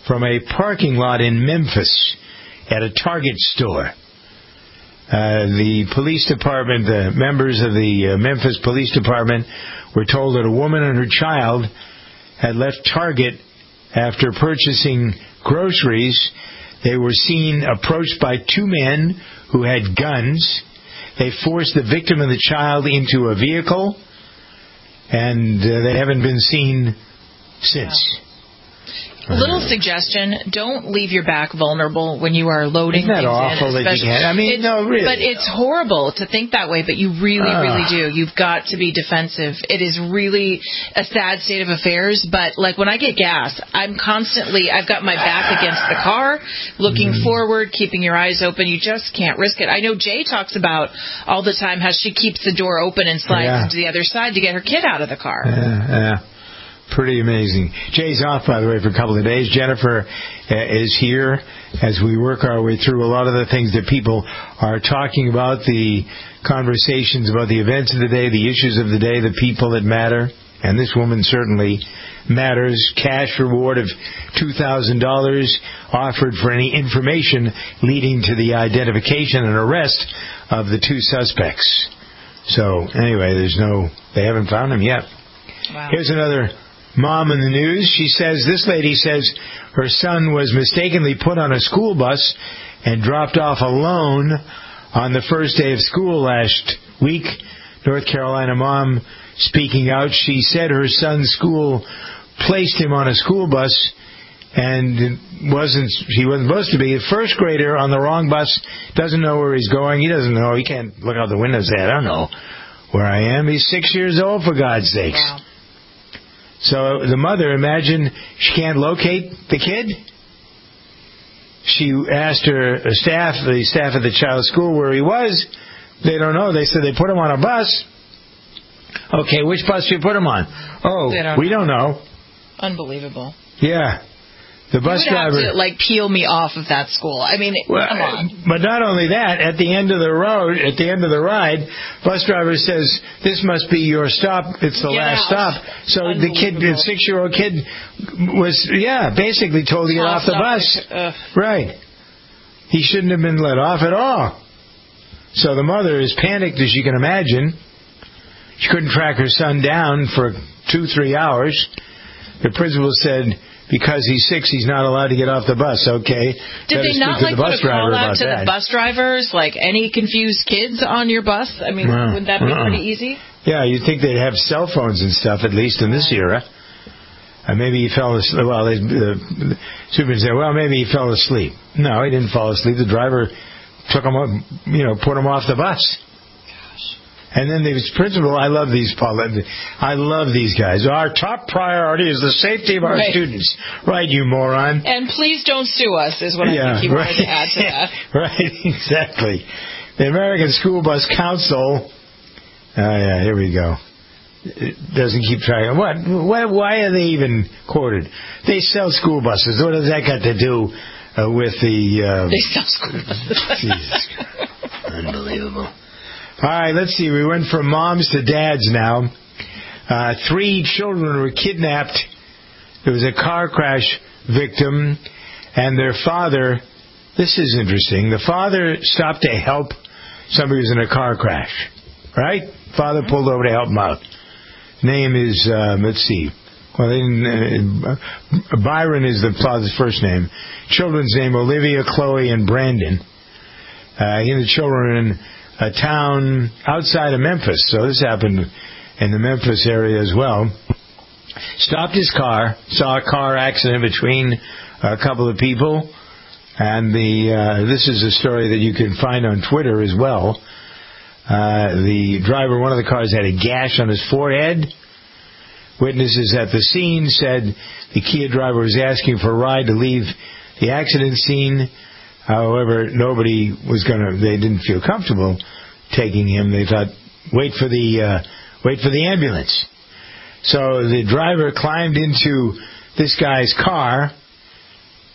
from a parking lot in Memphis at a Target store. Uh, the police department, the members of the uh, Memphis Police Department were told that a woman and her child had left Target after purchasing groceries. They were seen approached by two men who had guns. They forced the victim and the child into a vehicle, and uh, they haven't been seen since. Wow. Little suggestion, don't leave your back vulnerable when you are loading Isn't that things awful in. that you can't? I mean, it's, no, really. But it's horrible to think that way, but you really, uh. really do. You've got to be defensive. It is really a sad state of affairs, but like when I get gas, I'm constantly, I've got my back against the car, looking mm. forward, keeping your eyes open. You just can't risk it. I know Jay talks about all the time how she keeps the door open and slides yeah. into the other side to get her kid out of the car. Yeah, yeah. Pretty amazing. Jay's off, by the way, for a couple of days. Jennifer uh, is here as we work our way through a lot of the things that people are talking about, the conversations about the events of the day, the issues of the day, the people that matter. And this woman certainly matters. Cash reward of two thousand dollars offered for any information leading to the identification and arrest of the two suspects. So, anyway, there's no, they haven't found them yet. Wow. Here's another mom in the news. She says, this lady says her son was mistakenly put on a school bus and dropped off alone on the first day of school last week. North Carolina mom speaking out. She said her son's school placed him on a school bus and wasn't, he wasn't supposed to be. A first grader on the wrong bus, doesn't know where he's going. He doesn't know. He can't look out the window and say, I don't know where I am. He's six years old, for God's sakes. Wow. So the mother, imagine she can't locate the kid. She asked her staff, the staff at the child's school, where he was. They don't know. They said they put him on a bus. Okay, which bus did you put him on? Oh, don't we know. don't know. Unbelievable. Yeah. The bus you would driver have to, like, peel me off of that school. I mean, well, come on. But not only that, at the end of the road, at the end of the ride, bus driver says, "This must be your stop. It's the Get last out. stop." So the kid, the six-year-old kid, was yeah, basically told to get off the bus. Ugh. Right. He shouldn't have been let off at all. So the mother is panicked, as you can imagine. She couldn't track her son down for two, three hours. The principal said, because he's six, he's not allowed to get off the bus. Okay. Did they not like put a call out to that. the bus drivers, like any confused kids on your bus? I mean, uh, wouldn't that be uh-uh. pretty easy? Yeah, you'd think they'd have cell phones and stuff, at least in this era. Uh, maybe he fell asleep. Well, they, the, the superintendent said, well, maybe he fell asleep. No, he didn't fall asleep. The driver took him up, you know, put him off the bus. And then the principal, I love these, Paul. I love these guys. Our top priority is the safety of our right. students. Right, you moron. And please don't sue us, is what yeah, I think he right. wanted to add to that. Right, exactly. The American School Bus Council. Oh, yeah, here we go. It doesn't keep track of what? Why, why are they even quoted? They sell school buses. What has that got to do uh, with the... Uh, they sell school buses. Jesus Christ. Unbelievable. All right, let's see. We went from moms to dads now. Uh, three children were kidnapped. There was a car crash victim, and their father. This is interesting. The father stopped to help somebody who was in a car crash. Right? Father pulled over to help him out. Name is um, let's see. Well, they didn't, uh, Byron is the father's first name. Children's name: Olivia, Chloe, and Brandon. Uh, and the children are in a town outside of Memphis. So this happened in the Memphis area as well. Stopped his car, saw a car accident between a couple of people, and the uh, this is a story that you can find on Twitter as well. Uh, the driver, one of the cars, had a gash on his forehead. Witnesses at the scene said the Kia driver was asking for a ride to leave the accident scene. However, nobody was going to, they didn't feel comfortable taking him. They thought, wait for the, uh, wait for the ambulance. So the driver climbed into this guy's car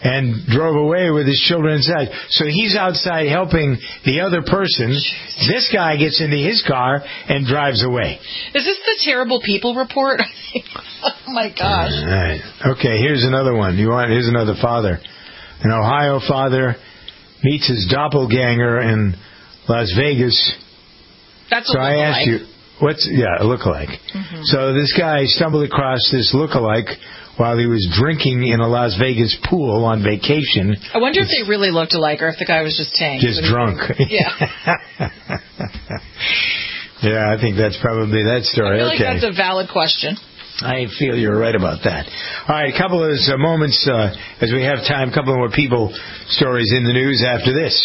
and drove away with his children inside. So he's outside helping the other person. This guy gets into his car and drives away. Is this the Terrible People report? Oh, my gosh. All right. Okay, here's another one. You want? Here's another father. An Ohio father meets his doppelganger in Las Vegas. That's a so lookalike. I asked you, what's, yeah, a lookalike. Mm-hmm. So this guy stumbled across this lookalike while he was drinking in a Las Vegas pool on vacation. I wonder if they really looked alike or if the guy was just tanked. Just drunk. Yeah. Yeah, I think that's probably that story. I feel okay. like that's a valid question. I feel you're right about that. All right, a couple of uh, moments uh, as we have time, a couple more people stories in the news after this.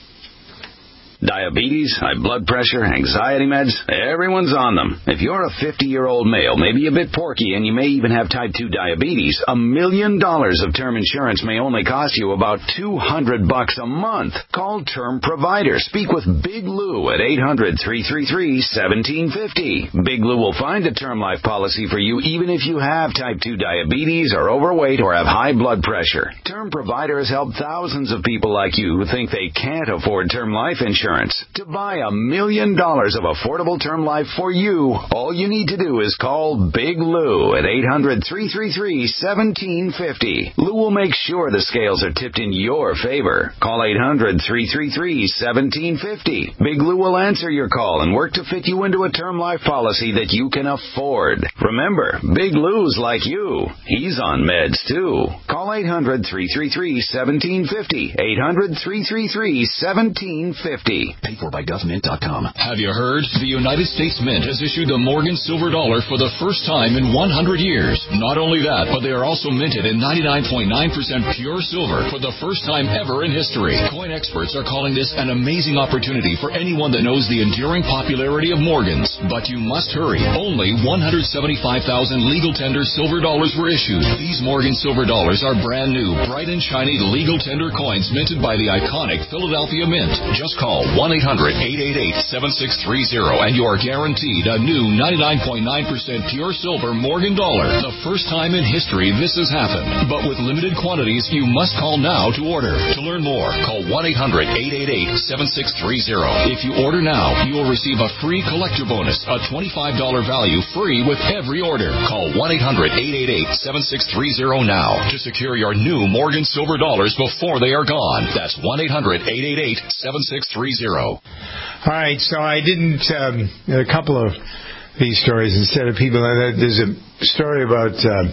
Diabetes, high blood pressure, anxiety meds, everyone's on them. If you're a fifty-year-old male, maybe a bit porky, and you may even have type two diabetes, a million dollars of term insurance may only cost you about two hundred bucks a month. Call Term Provider. Speak with Big Lou at eight hundred, three three three, one seven five zero. Big Lou will find a term life policy for you even if you have type two diabetes, are overweight, or have high blood pressure. Term Provider has helped thousands of people like you who think they can't afford term life insurance. To buy a million dollars of affordable term life for you, all you need to do is call Big Lou at eight hundred, three three three, one seven five zero. Lou will make sure the scales are tipped in your favor. Call eight hundred, three three three, one seven five zero. Big Lou will answer your call and work to fit you into a term life policy that you can afford. Remember, Big Lou's like you. He's on meds too. Call eight hundred, three three three, one seven five zero. eight hundred, three three three, one seven five zero. Paid for by gov mint dot com. Have you heard? The United States Mint has issued the Morgan Silver Dollar for the first time in one hundred years. Not only that, but they are also minted in ninety-nine point nine percent pure silver for the first time ever in history. Coin experts are calling this an amazing opportunity for anyone that knows the enduring popularity of Morgans. But you must hurry. Only one hundred seventy-five thousand legal tender silver dollars were issued. These Morgan Silver Dollars are brand new, bright and shiny legal tender coins minted by the iconic Philadelphia Mint. Just call one eight hundred, eight eight eight, seven six three zero and you are guaranteed a new ninety-nine point nine percent pure silver Morgan dollar. The first time in history this has happened. But with limited quantities, you must call now to order. To learn more, call one eight hundred, eight eight eight, seven six three zero. If you order now, you will receive a free collector bonus, a twenty-five dollars value free with every order. Call one eight hundred, eight eight eight, seven six three zero now to secure your new Morgan Silver Dollars before they are gone. That's one eight hundred, eight eight eight, seven six three zero. All right, so I didn't, um, a couple of these stories instead of people, there's a story about uh,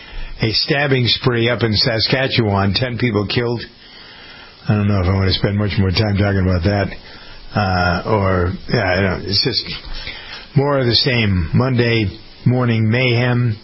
a stabbing spree up in Saskatchewan, ten people killed. I don't know if I want to spend much more time talking about that. Uh, or, yeah, I don't, it's just more of the same. Monday morning mayhem.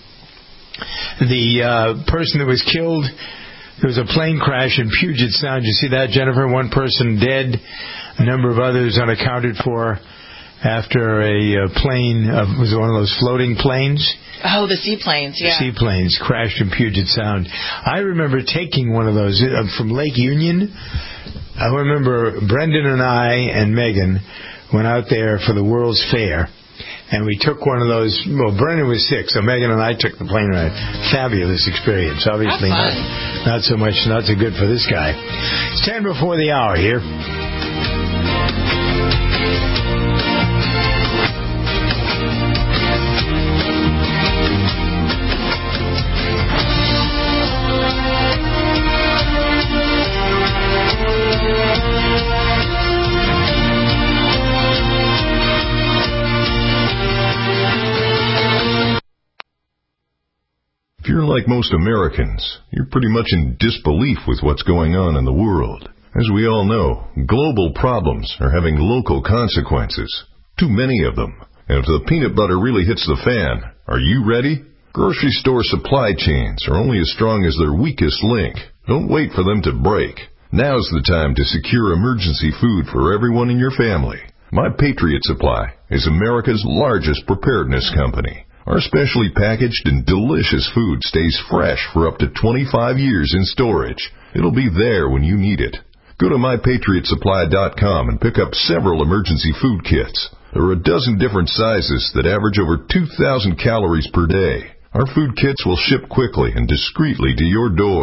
The uh, person that was killed, there was a plane crash in Puget Sound. You see that, Jennifer? One person dead, a number of others unaccounted for after a uh, plane, uh, was it one of those floating planes? Oh, the seaplanes, yeah. Seaplanes crashed in Puget Sound. I remember taking one of those uh, from Lake Union. I remember Brendan and I and Megan went out there for the World's Fair. And we took one of those, well, Brendan was sick, so Megan and I took the plane ride. Fabulous experience. Obviously not, not so much, not so good for this guy. It's ten before the hour here. If you're like most Americans, you're pretty much in disbelief with what's going on in the world. As we all know, global problems are having local consequences. Too many of them. And if the peanut butter really hits the fan, are you ready? Grocery store supply chains are only as strong as their weakest link. Don't wait for them to break. Now's the time to secure emergency food for everyone in your family. My Patriot Supply is America's largest preparedness company. Our specially packaged and delicious food stays fresh for up to twenty-five years in storage. It'll be there when you need it. Go to my patriot supply dot com and pick up several emergency food kits. There are a dozen different sizes that average over two thousand calories per day. Our food kits will ship quickly and discreetly to your door.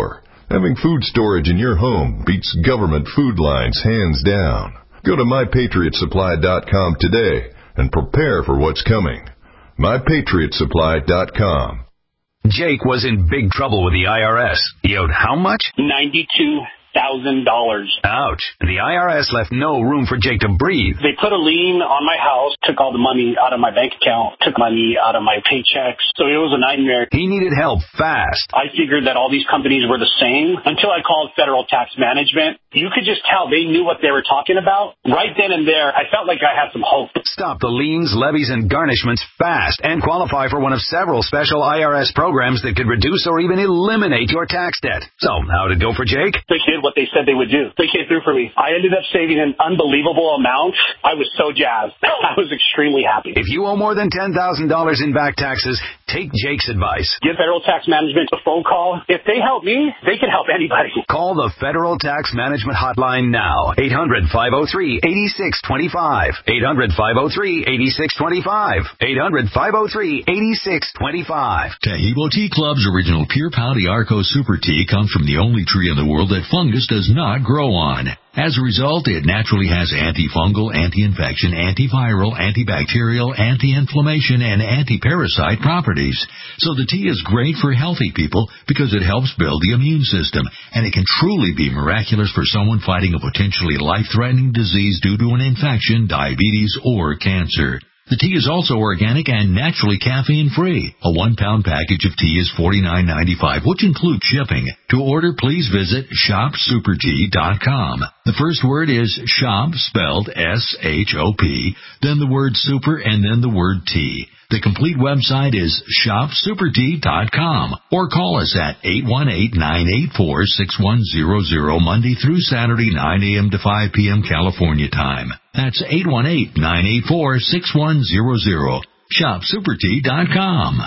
Having food storage in your home beats government food lines hands down. Go to my patriot supply dot com today and prepare for what's coming. my patriot supply dot com. Jake was in big trouble with the I R S. He owed how much? ninety-two thousand dollars. Ouch. The I R S left no room for Jake to breathe. They put a lien on my house, took all the money out of my bank account, took money out of my paychecks. So it was a nightmare. He needed help fast. I figured that all these companies were the same until I called Federal Tax Management. You could just tell they knew what they were talking about. Right then and there, I felt like I had some hope. Stop the liens, levies, and garnishments fast and qualify for one of several special I R S programs that could reduce or even eliminate your tax debt. So, how'd it go for Jake? They did what they said they would do. They came through for me. I ended up saving an unbelievable amount. I was so jazzed. I was extremely happy. If you owe more than ten thousand dollars in back taxes, take Jake's advice. Give Federal Tax Management a phone call. If they help me, they can help anybody. Call the Federal Tax Management Hotline now. eight hundred, five oh three, eight six two five. eight hundred, five oh three, eight six two five. eight hundred, five oh three, eight six two five. Taheebo Tea Club's original Pure Pouty Arco Super Tea comes from the only tree in the world that fungus does not grow on. As a result, it naturally has antifungal, anti-infection, antiviral, antibacterial, anti-inflammation, and anti-parasite properties. So the tea is great for healthy people because it helps build the immune system, and it can truly be miraculous for someone fighting a potentially life-threatening disease due to an infection, diabetes, or cancer. The tea is also organic and naturally caffeine-free. A one-pound package of tea is forty-nine ninety-five, which includes shipping. To order, please visit shop super tea dot com. The first word is shop, spelled S H O P, then the word super, and then the word tea. The complete website is shop super tea dot com, or call us at eight one eight, nine eight four, six one zero zero Monday through Saturday, nine a.m. to five p.m. California time. That's eight one eight, nine eight four, six one zero zero. shop super tea dot com.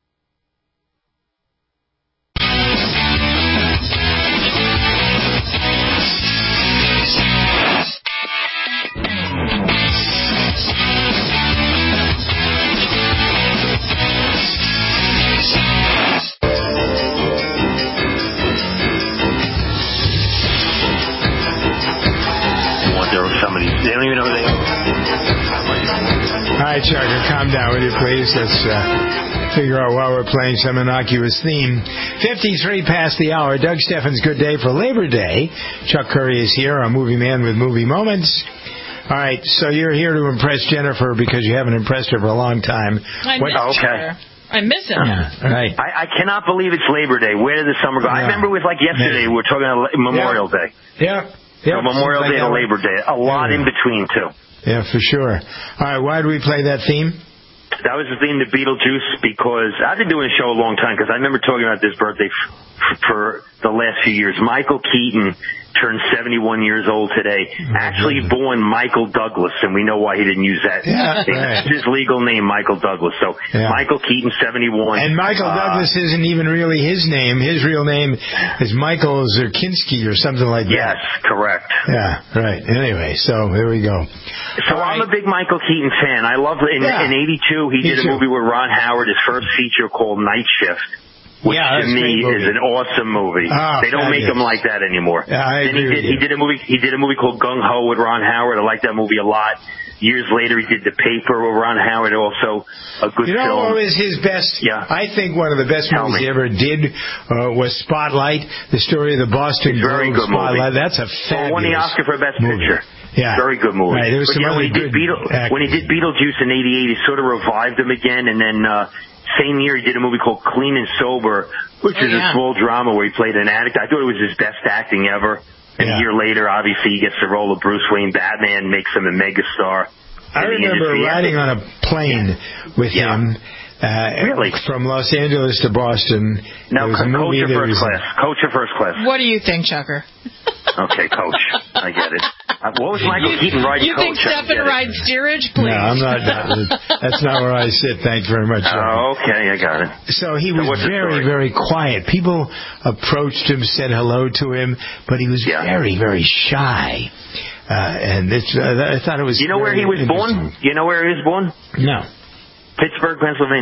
Somebody, they don't even know who they are. All right, Chucker, calm down, will you please? Let's uh, figure out why we're playing some innocuous theme. fifty-three past the hour. Doug Steffens' Good Day for Labor Day. Chuck Curry is here, our movie man with movie moments. All right, so you're here to impress Jennifer because you haven't impressed her for a long time. I what, miss okay. her. I miss him. Yeah, right. I, I cannot believe it's Labor Day. Where did the summer go? Yeah. I remember it was like yesterday. We were talking about Memorial yeah. Day. Yeah. So Memorial Day and Labor Day. A lot yeah. in between, too. Yeah, for sure. All right, why do we play that theme? That was the theme to Beetlejuice because I've been doing a show a long time because I remember talking about this birthday f- for the last few years. Michael Keaton turned seventy-one years old today. Actually born Michael Douglas, and we know why he didn't use that. Yeah, right. It's his legal name, Michael Douglas. So yeah. Michael Keaton, seventy-one. And Michael uh, Douglas isn't even really his name. His real name is Michael Zerkinski or something like yes, that. Yes, correct. Yeah, right. Anyway, so here we go. So All I'm right. a big Michael Keaton fan. I love in, yeah. in eighty-two he Me did a too. movie with Ron Howard, his first feature called Night Shift. Which yeah, to me is an awesome movie. Oh, they don't fabulous. make them like that anymore. Yeah, I then agree he did with you. he did a movie he did a movie called Gung Ho with Ron Howard. I like that movie a lot. Years later he did The Paper with Ron Howard, also a good you know film. what was his best? Yeah. I think one of the best Tell movies me. he ever did uh, was Spotlight, the story of the Boston Very Globe good movie. Spotlight. That's a fabulous Well, won the Oscar for Best movie. Picture. Yeah. Very good movie. Right, there was but some yeah, really when he did good Beetle, acting. when he did Beetlejuice in eighty-eight, he sort of revived him again, and then uh same year he did a movie called Clean and Sober, which oh, is yeah. a small drama where he played an addict. I thought it was his best acting ever. And yeah. a year later, obviously, he gets the role of Bruce Wayne. Batman makes him a megastar. I remember riding on a plane with yeah. him uh, really? from Los Angeles to Boston. Now, was a coach movie or that first was, class? Coach or first class? What do you think, Chucker? Okay, coach. I get it. Uh, what was Michael you, Keaton riding You coach? think Stephen rides steerage, please? No, I'm not. That's not where I sit. Thank you very much. Oh, okay, I got it. So he So was what's the very, story? very quiet. People approached him, said hello to him, but he was Yeah. very, very shy. Uh, and it's, uh, I thought it was. You know where he was born? You know where he was born? No. Pittsburgh, Pennsylvania.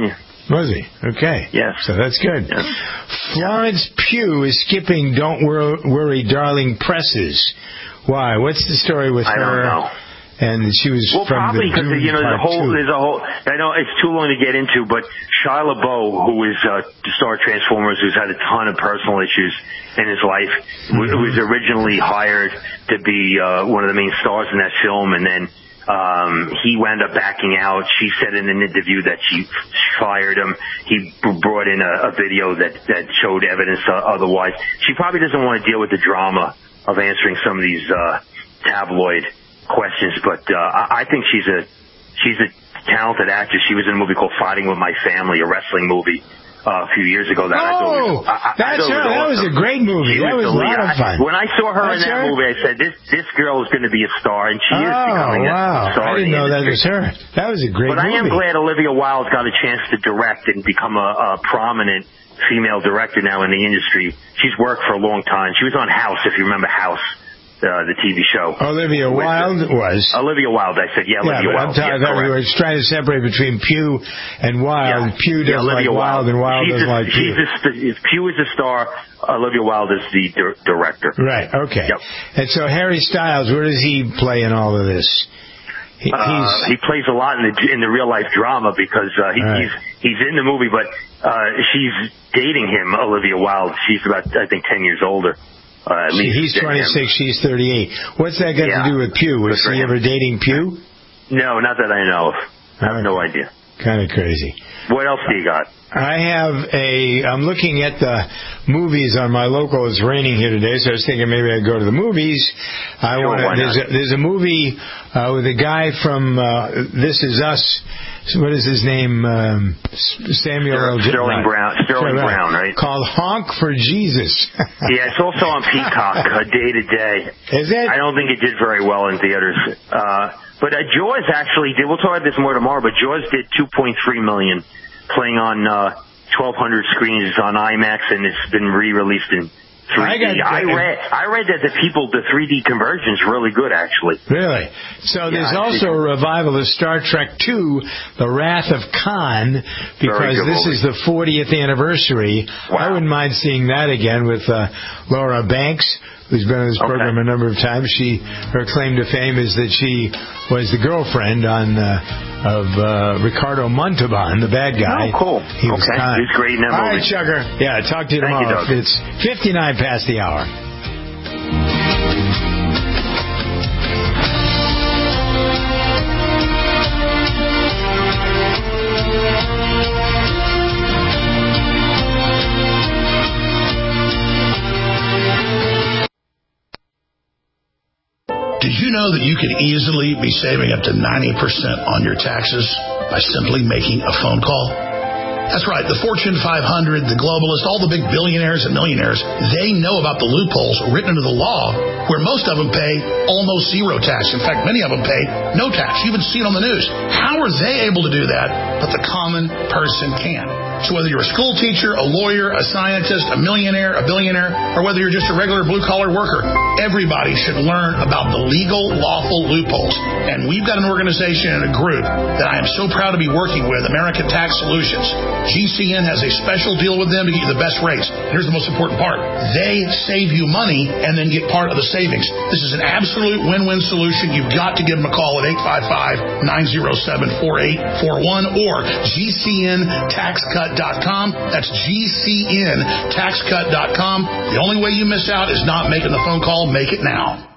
Was he? Okay. Yes. So that's good. Yes. Florence Pugh is skipping Don't Wor- Worry, Darling presses. Why? What's the story with I her? I don't know. And she was well, from probably the because you know Dune the whole Part two. there's a whole. I know it's too long to get into, but Shia LaBeouf, who is uh, star Transformers, who's had a ton of personal issues in his life, mm-hmm. w- was originally hired to be uh, one of the main stars in that film, and then um he wound up backing out. She said in an interview that she fired him. He b- brought in a, a video that that showed evidence uh, otherwise. She probably doesn't want to deal with the drama of answering some of these uh tabloid questions, but uh, I, I think she's a she's a talented actress. She was in a movie called Fighting with My Family, a wrestling movie uh, a few years ago. That oh, I thought was, I, that's I her. That was a great movie. She That was, was a lot of fun. When I saw her that's in that her? movie, I said, "This this girl is going to be a star," and she oh, is becoming wow. a star. I didn't know that was her. That was a great but movie. But I am glad Olivia Wilde got a chance to direct and become a, a prominent female director now in the industry. She's worked for a long time. She was on House, if you remember House. Uh, the T V show. Olivia Wilde the, was. Olivia Wilde, I said. Yeah, yeah, Olivia Wilde. I'm t- yeah, I thought we were trying to separate between Pugh and Wilde. Yeah. Pugh doesn't yeah, like Wilde, and Wilde she's doesn't a, like Pugh. She's a, Pugh is a star. Olivia Wilde is the di- director. Right, okay. Yep. And so Harry Styles, where does he play in all of this? He, uh, he plays a lot in the in the real life drama because uh, he, right. he's he's in the movie, but uh, she's dating him, Olivia Wilde. She's about, I think, ten years older. Uh, at least he's twenty-six, she's thirty-eight. What's that got yeah. to do with Pugh? Was he ever dating Pugh? No, not that I know of. I have no idea. Kind of crazy. What else do you got? I have a, I'm looking at the movies on my local. It's raining here today, so I was thinking maybe I'd go to the movies. I sure, want to, there's a, there's a movie uh, with a guy from uh, This Is Us. What is his name? Um, Samuel L. Sterling J- Brown. Sterling right. Brown, right? Called Honk for Jesus. Yeah, it's also on Peacock, uh, day to day. Is it? I don't think it did very well in theaters. Uh, but uh, Jaws actually did. We'll talk about this more tomorrow. But Jaws did two point three million, playing on uh, twelve hundred screens on IMAX, and it's been re-released in three D. I, got, I read I read that the people the three D conversion is really good, actually. Really? So yeah, there's also a revival of Star Trek two, The Wrath of Khan, because this movie. is the fortieth anniversary. Wow. I wouldn't mind seeing that again with uh, Laura Banks, who's been on this okay. program a number of times. She her claim to fame is that she was the girlfriend on uh, of uh, Ricardo Montalban, the bad guy. Oh, cool. He was okay. Khan. He's great in that All movie. right, Chugger. Yeah, talk to you Thank tomorrow. You, it's fifty-nine past the hour. Did you know that you could easily be saving up to ninety percent on your taxes by simply making a phone call? That's right. The Fortune five hundred, the globalists, all the big billionaires and millionaires, they know about the loopholes written into the law where most of them pay almost zero tax. In fact, many of them pay no tax. You even see it on the news. How are they able to do that, but the common person can? So whether you're a school teacher, a lawyer, a scientist, a millionaire, a billionaire, or whether you're just a regular blue-collar worker, everybody should learn about the legal, lawful loopholes. And we've got an organization and a group that I am so proud to be working with, American Tax Solutions. G C N has a special deal with them to get you the best rates. Here's the most important part. They save you money and then get part of the savings. This is an absolute win-win solution. You've got to give them a call at eight five five, nine oh seven, four eight four one or G C N tax cut dot com. That's G C N tax cut dot com. The only way you miss out is not making the phone call. Make it now.